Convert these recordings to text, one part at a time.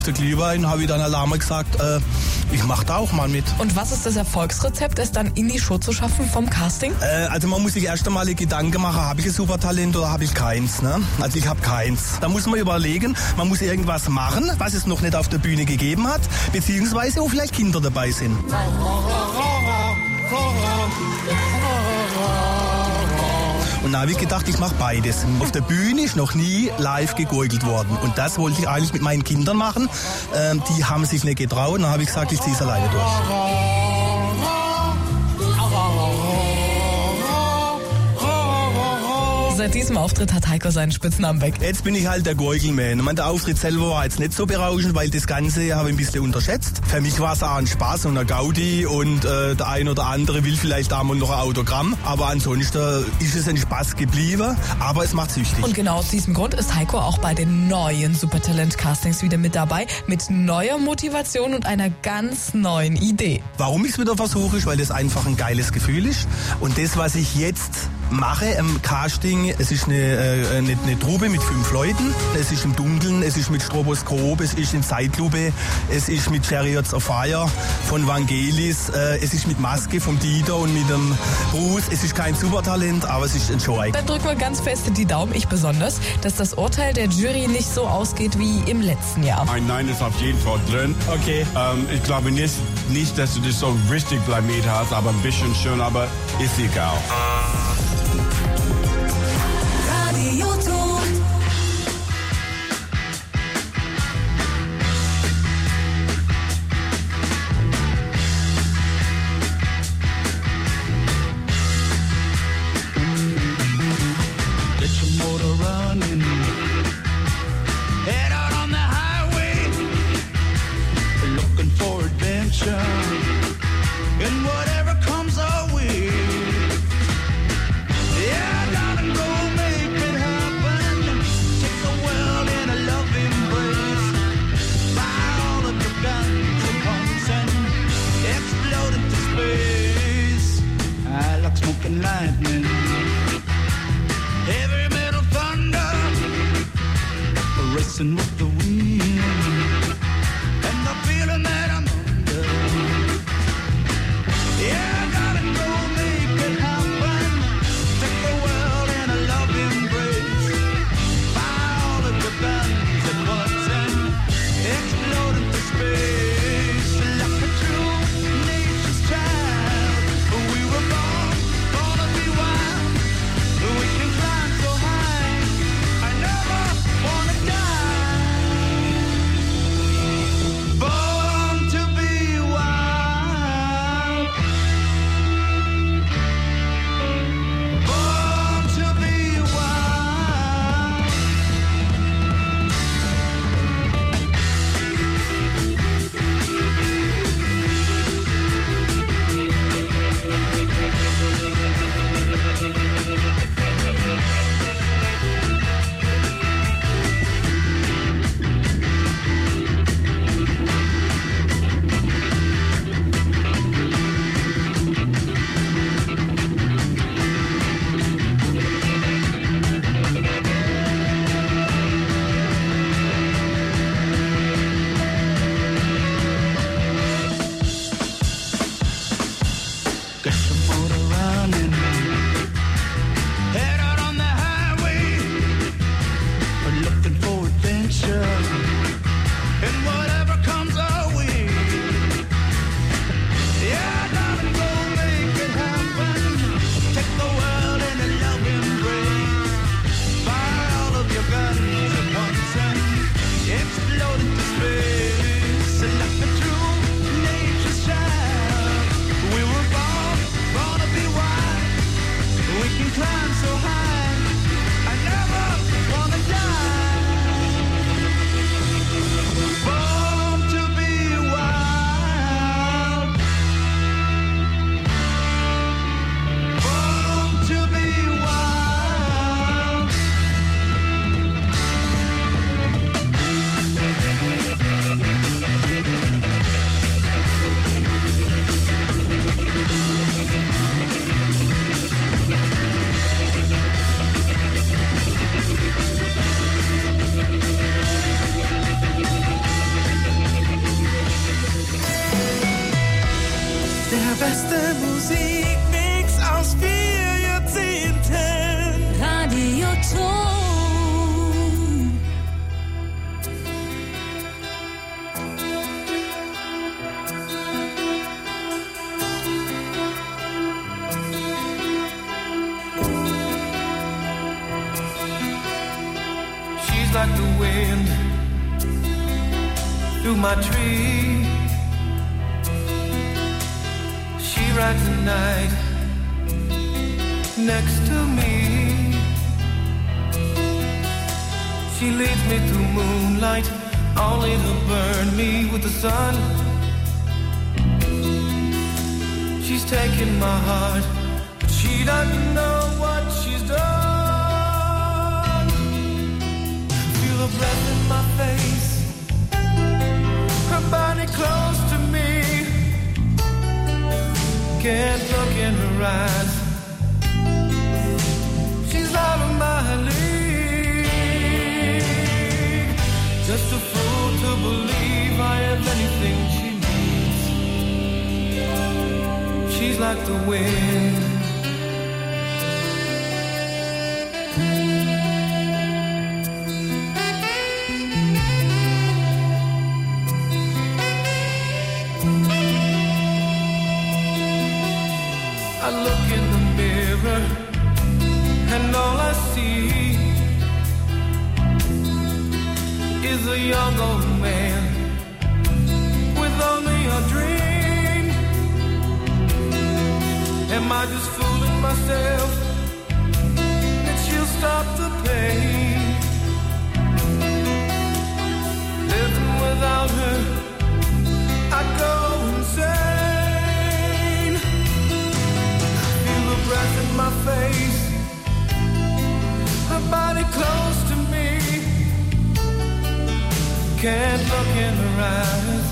Der Glühwein, habe ich dann alleine gesagt, ich mache da auch mal mit. Und was ist das Erfolgsrezept, es dann in die Show zu schaffen vom Casting? Also man muss sich erst einmal Gedanken machen, habe ich ein Supertalent oder habe ich keins? Ne? Also ich habe keins. Da muss man überlegen, man muss irgendwas machen, was es noch nicht auf der Bühne gegeben hat, beziehungsweise wo vielleicht Kinder dabei sind. Und da habe ich gedacht, ich mache beides. Auf der Bühne ist noch nie live gegurgelt worden. Und das wollte ich eigentlich mit meinen Kindern machen. Die haben sich nicht getraut. Und dann habe ich gesagt, ich ziehe es alleine durch. Seit diesem Auftritt hat Heiko seinen Spitznamen weg. Jetzt bin ich halt der Gurgelman. Ich meine, der Auftritt selber war jetzt nicht so berauschend, weil das Ganze habe ich ein bisschen unterschätzt. Für mich war es auch ein Spaß und ein Gaudi und der ein oder andere will vielleicht auch mal noch ein Autogramm. Aber ansonsten ist es ein Spaß geblieben, aber es macht süchtig. Und genau aus diesem Grund ist Heiko auch bei den neuen Supertalent-Castings wieder mit dabei, mit neuer Motivation und einer ganz neuen Idee. Warum ich es wieder versuche, ist, weil das einfach ein geiles Gefühl ist. Und das, was ich jetzt mache im Casting, es ist eine Truppe mit 5 Leuten, es ist im Dunkeln, es ist mit Stroboskop, es ist in Zeitlupe, es ist mit Chariots of Fire von Vangelis, es ist mit Maske vom Dieter und mit dem Bruce. Es ist kein Supertalent, aber es ist ein Show-Icon. Dann drücken wir ganz fest die Daumen, ich besonders, dass das Urteil der Jury nicht so ausgeht wie im letzten Jahr. Ein Nein ist auf jeden Fall drin. Okay. Ich glaube nicht, dass du das so richtig blamiert hast, aber ein bisschen schon, aber ist egal. And whatever comes our way, yeah, darling, go make it happen. Take the world in a loving embrace. Fire all of your guns and pumps and explode into space. I like smoke and lightning, heavy metal thunder, racing with the wind, and the feeling that I'm under. Yeah, darling, go make it happen. Take the world in a loving embrace. Fire all of your guns at once and explode into space. Like a true nature's child, we were born to be wild. We can climb so high, I never wanna die. Born to be wild. Born to be wild. Get your motor running. Head out on the highway. We're looking for adventure. And whatever comes our way. Yeah, darling, go make it happen. Take the world in a loving embrace. Fire all of your guns at once and explode into space. Like a true nature's child, we were born to be wild. We can climb so high, I never wanna die. Born to be wild. Born to be wild. through my tree. She rides the night next to me. She leads me through moonlight, only to burn me with the sun. She's taking my heart, but she doesn't know what she's done. Feel her breath in my face, her body close to me. Can't look in her eyes, she's out of my league. Just a fool to believe I have anything she needs. She's like the wind. I look in the mirror and all I see is a young old man with only a dream. Am I just fooling myself that she'll stop the pain? Living without her, I'd go insane. Feel the breath in my face, her body close to me. Can't look in her eyes,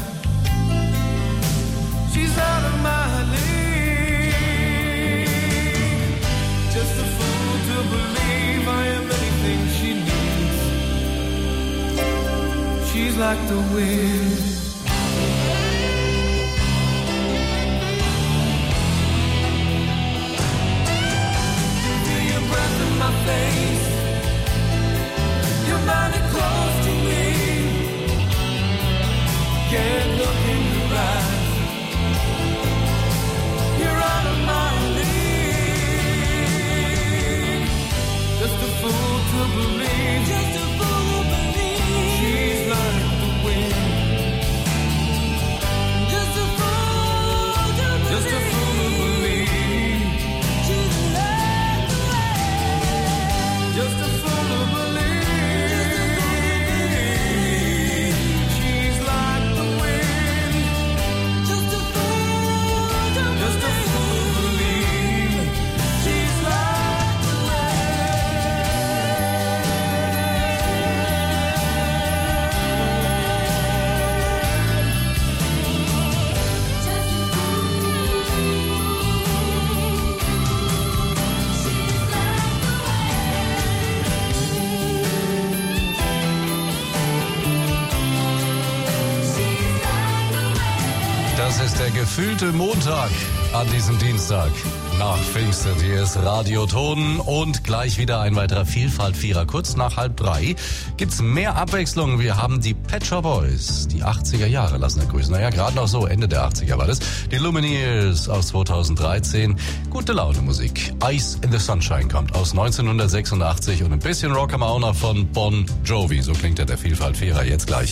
she's out of my league. Just a fool to believe I am anything she needs. She's like the wind. Feel your breath in my face, your body close to me. Can't look in your eyes, you're out of my league. Just a fool to believe, just a fool to believe. She's like the wind. Just a fool to believe, just a fool to believe. She's like the wind. Just a fool to believe. Das ist der gefühlte Montag an diesem Dienstag. Nach Pfingsten, hier ist Radio Ton und gleich wieder ein weiterer Vielfalt-Vierer. Kurz nach 2:30 gibt's mehr Abwechslung. Wir haben die Pet Shop Boys, die 80er Jahre lassen grüßen. Naja, gerade noch so, Ende der 80er war das. Die Lumineers aus 2013. Gute Laune Musik. Ice in the Sunshine kommt aus 1986 und ein bisschen Rock haben wir auch noch von Bon Jovi. So klingt der Vielfalt-Vierer jetzt gleich.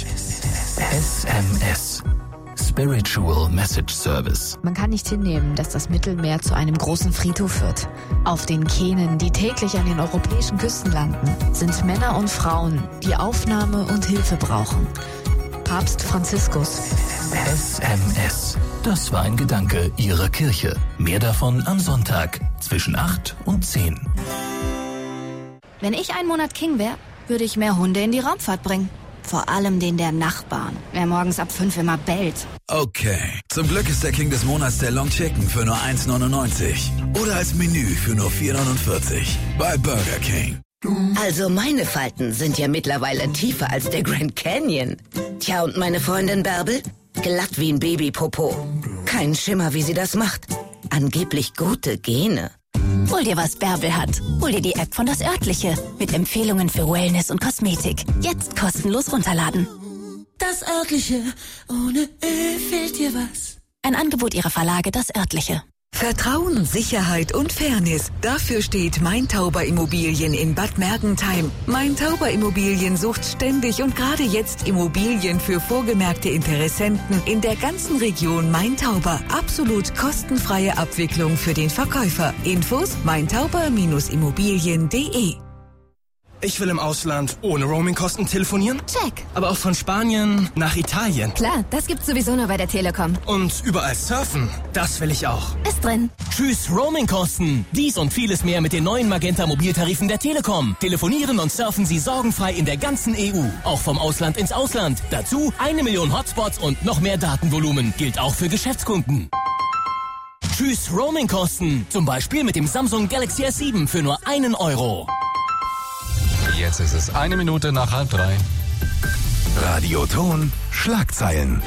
SMS. Spiritual Message Service. Man kann nicht hinnehmen, dass das Mittelmeer zu einem großen Friedhof wird. Auf den Kähnen, die täglich an den europäischen Küsten landen, sind Männer und Frauen, die Aufnahme und Hilfe brauchen. Papst Franziskus. SMS. Das war ein Gedanke Ihrer Kirche. Mehr davon am Sonntag zwischen 8 und 10. Wenn ich einen Monat King wäre, würde ich mehr Hunde in die Raumfahrt bringen. Vor allem den der Nachbarn, wer morgens ab 5 immer bellt. Okay, zum Glück ist der King des Monats der Long Chicken für nur 1,99. Oder als Menü für nur 4,49. Bei Burger King. Also meine Falten sind ja mittlerweile tiefer als der Grand Canyon. Tja, und meine Freundin Bärbel? Glatt wie ein Babypopo. Kein Schimmer, wie sie das macht. Angeblich gute Gene. Hol dir, was Bärbel hat. Hol dir die App von Das Örtliche. Mit Empfehlungen für Wellness und Kosmetik. Jetzt kostenlos runterladen. Das Örtliche. Ohne Ö fehlt dir was. Ein Angebot ihrer Verlage Das Örtliche. Vertrauen, Sicherheit und Fairness. Dafür steht Mein Tauber Immobilien in Bad Mergentheim. Mein Tauber Immobilien sucht ständig und gerade jetzt Immobilien für vorgemerkte Interessenten in der ganzen Region Mein Tauber. Absolut kostenfreie Abwicklung für den Verkäufer. Infos meintauber-immobilien.de. Ich will im Ausland ohne Roamingkosten telefonieren. Check. Aber auch von Spanien nach Italien. Klar, das gibt's sowieso nur bei der Telekom. Und überall surfen. Das will ich auch. Ist drin. Tschüss Roamingkosten. Dies und vieles mehr mit den neuen Magenta-Mobiltarifen der Telekom. Telefonieren und surfen Sie sorgenfrei in der ganzen EU. Auch vom Ausland ins Ausland. Dazu 1 Million Hotspots und noch mehr Datenvolumen. Gilt auch für Geschäftskunden. Tschüss Roamingkosten. Zum Beispiel mit dem Samsung Galaxy S7 für nur 1 Euro. Jetzt ist es 1 Minute nach 2:30. Radioton Schlagzeilen.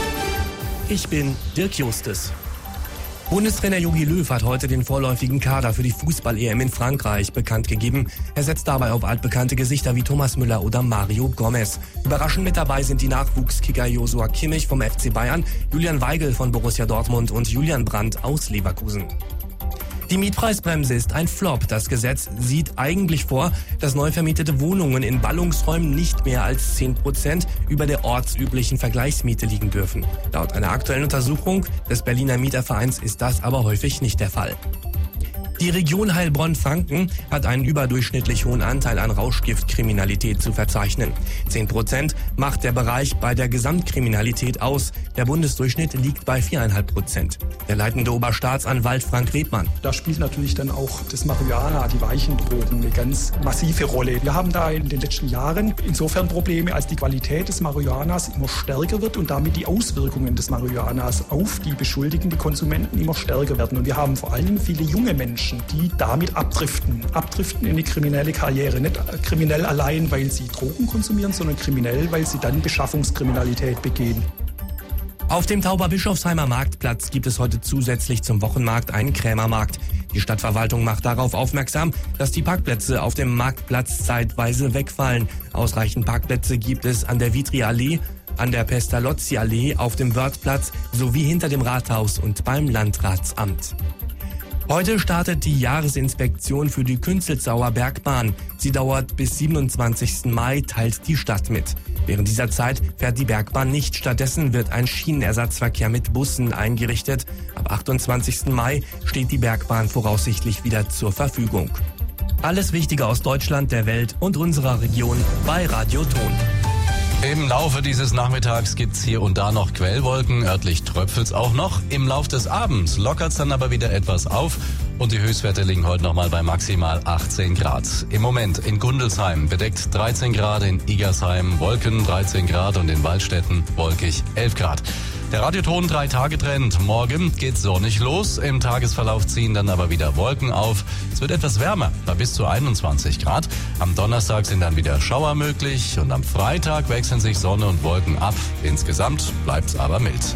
Ich bin Dirk Justus. Bundestrainer Jogi Löw hat heute den vorläufigen Kader für die Fußball-EM in Frankreich bekannt gegeben. Er setzt dabei auf altbekannte Gesichter wie Thomas Müller oder Mario Gomez. Überraschend mit dabei sind die Nachwuchskicker Joshua Kimmich vom FC Bayern, Julian Weigl von Borussia Dortmund und Julian Brandt aus Leverkusen. Die Mietpreisbremse ist ein Flop. Das Gesetz sieht eigentlich vor, dass neu vermietete Wohnungen in Ballungsräumen nicht mehr als 10% über der ortsüblichen Vergleichsmiete liegen dürfen. Laut einer aktuellen Untersuchung des Berliner Mietervereins ist das aber häufig nicht der Fall. Die Region Heilbronn-Franken hat einen überdurchschnittlich hohen Anteil an Rauschgiftkriminalität zu verzeichnen. 10% macht der Bereich bei der Gesamtkriminalität aus. Der Bundesdurchschnitt liegt bei 4,5%. Der leitende Oberstaatsanwalt Frank Rebmann. Da spielt natürlich dann auch das Marihuana, die weichen Drogen, eine ganz massive Rolle. Wir haben da in den letzten Jahren insofern Probleme, als die Qualität des Marihuanas immer stärker wird und damit die Auswirkungen des Marihuanas auf die Beschuldigten, die Konsumenten immer stärker werden. Und wir haben vor allem viele junge Menschen, die damit abdriften in eine kriminelle Karriere. Nicht kriminell allein, weil sie Drogen konsumieren, sondern kriminell, weil sie dann Beschaffungskriminalität begehen. Auf dem Tauberbischofsheimer Marktplatz gibt es heute zusätzlich zum Wochenmarkt einen Krämermarkt. Die Stadtverwaltung macht darauf aufmerksam, dass die Parkplätze auf dem Marktplatz zeitweise wegfallen. Ausreichend Parkplätze gibt es an der Vitri-Allee, an der Pestalozzi-Allee, auf dem Wörthplatz sowie hinter dem Rathaus und beim Landratsamt. Heute startet die Jahresinspektion für die Künzelsauer Bergbahn. Sie dauert bis 27. Mai, teilt die Stadt mit. Während dieser Zeit fährt die Bergbahn nicht. Stattdessen wird ein Schienenersatzverkehr mit Bussen eingerichtet. Ab 28. Mai steht die Bergbahn voraussichtlich wieder zur Verfügung. Alles Wichtige aus Deutschland, der Welt und unserer Region bei Radioton. Im Laufe dieses Nachmittags gibt's hier und da noch Quellwolken, örtlich tröpfelt's auch noch. Im Lauf des Abends lockert's dann aber wieder etwas auf und die Höchstwerte liegen heute nochmal bei maximal 18 Grad. Im Moment in Gundelsheim bedeckt 13 Grad, in Igersheim Wolken 13 Grad und in Waldstätten wolkig 11 Grad. Der Radioton 3-Tage-Trend. Morgen geht's sonnig los. Im Tagesverlauf ziehen dann aber wieder Wolken auf. Es wird etwas wärmer, bei bis zu 21 Grad. Am Donnerstag sind dann wieder Schauer möglich und am Freitag wechseln sich Sonne und Wolken ab. Insgesamt bleibt's aber mild.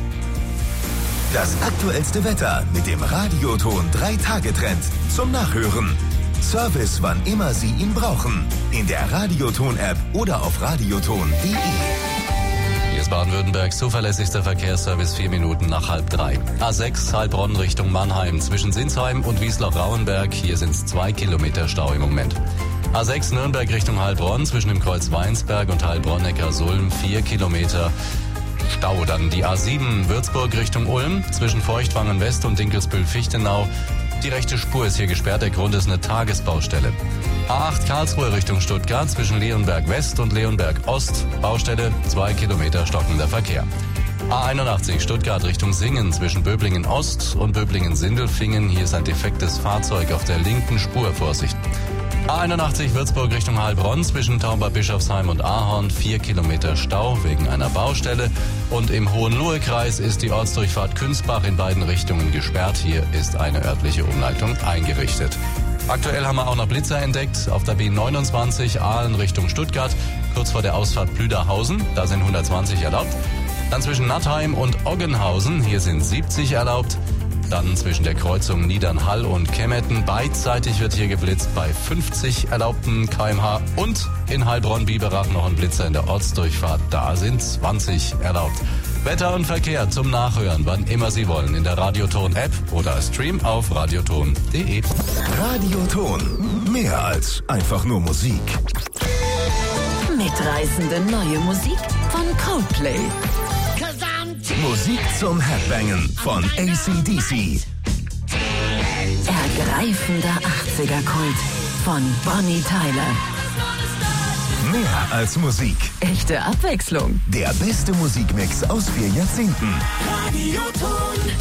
Das aktuellste Wetter mit dem Radioton 3-Tage-Trend zum Nachhören. Service, wann immer Sie ihn brauchen. In der Radioton-App oder auf radioton.de. Hier ist Baden-Württembergs zuverlässigster Verkehrsservice 4 Minuten nach 2:30. A6 Heilbronn Richtung Mannheim zwischen Sinsheim und Wiesloch-Rauenberg. Hier sind es 2 Kilometer Stau im Moment. A6 Nürnberg Richtung Heilbronn zwischen dem Kreuz Weinsberg und Heilbronn-Neckarsulm 4 Kilometer Stau. Dann die A7 Würzburg Richtung Ulm zwischen Feuchtwangen West und Dinkelsbühl-Fichtenau. Die rechte Spur ist hier gesperrt, der Grund ist eine Tagesbaustelle. A8 Karlsruhe Richtung Stuttgart zwischen Leonberg West und Leonberg Ost. Baustelle, 2 Kilometer stockender Verkehr. A81 Stuttgart Richtung Singen zwischen Böblingen Ost und Böblingen-Sindelfingen. Hier ist ein defektes Fahrzeug auf der linken Spur, Vorsicht. A81 Würzburg Richtung Heilbronn zwischen Tauberbischofsheim und Ahorn 4 Kilometer Stau wegen einer Baustelle. Und im Hohenlohe-Kreis ist die Ortsdurchfahrt Künzbach in beiden Richtungen gesperrt. Hier ist eine örtliche Umleitung eingerichtet. Aktuell haben wir auch noch Blitzer entdeckt auf der B29 Aalen Richtung Stuttgart, kurz vor der Ausfahrt Plüderhausen. Da sind 120 erlaubt. Dann zwischen Nattheim und Oggenhausen, hier sind 70 erlaubt. dann zwischen der Kreuzung Niedernhall und Kemmetten. Beidseitig wird hier geblitzt bei 50 erlaubten km/h und in Heilbronn-Biberach noch ein Blitzer in der Ortsdurchfahrt. Da sind 20 erlaubt. Wetter und Verkehr zum Nachhören, wann immer Sie wollen, in der Radioton-App oder Stream auf radioton.de. Radioton. Mehr als einfach nur Musik. Mitreißende neue Musik von Coldplay. Musik zum Headbangen von AC/DC. Ergreifender 80er-Kult von Bonnie Tyler. Mehr als Musik. Echte Abwechslung. Der beste Musikmix aus 4 Jahrzehnten. Radioton.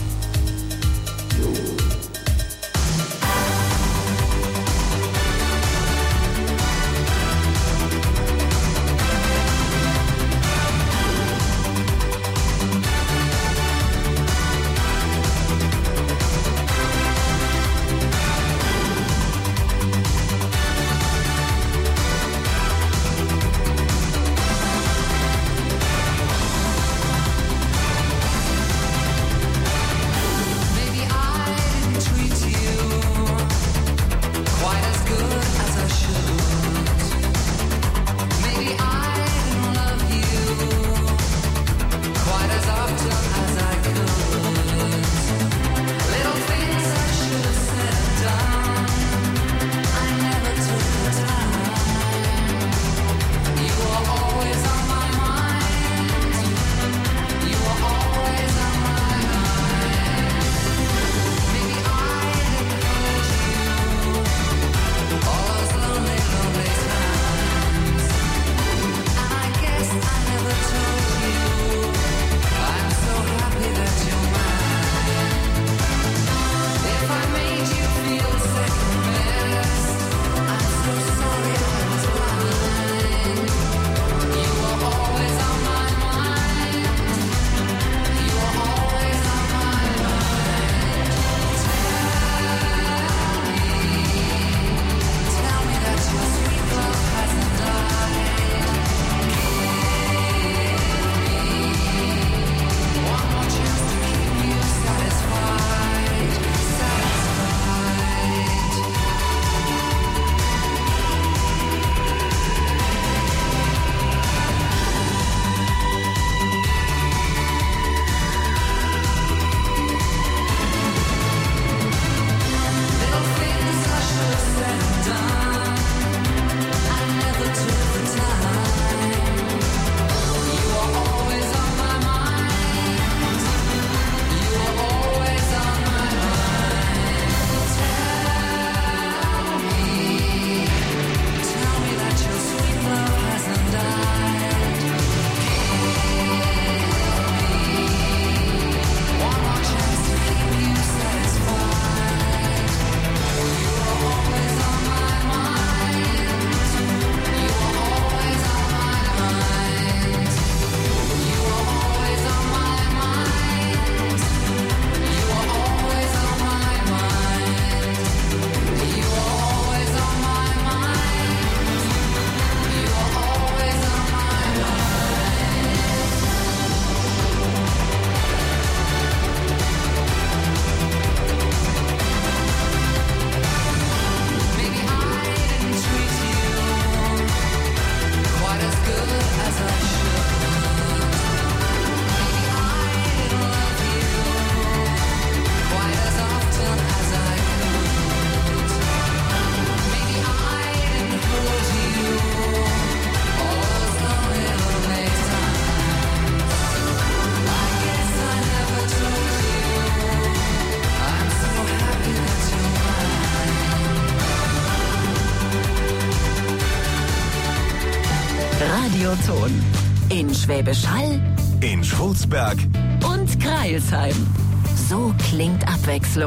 Radioton. In Schwäbisch Hall, in Schwulzberg und Crailsheim. So klingt Abwechslung.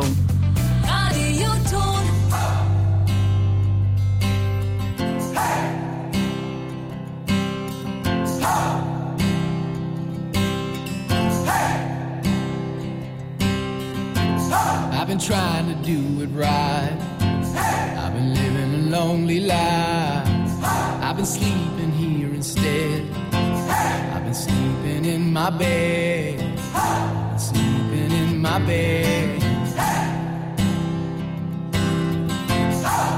Radioton. I've been trying to do it right. I've been living a lonely life. I've been sleeping here instead. I've been sleeping in my bed. Sleeping in my bed.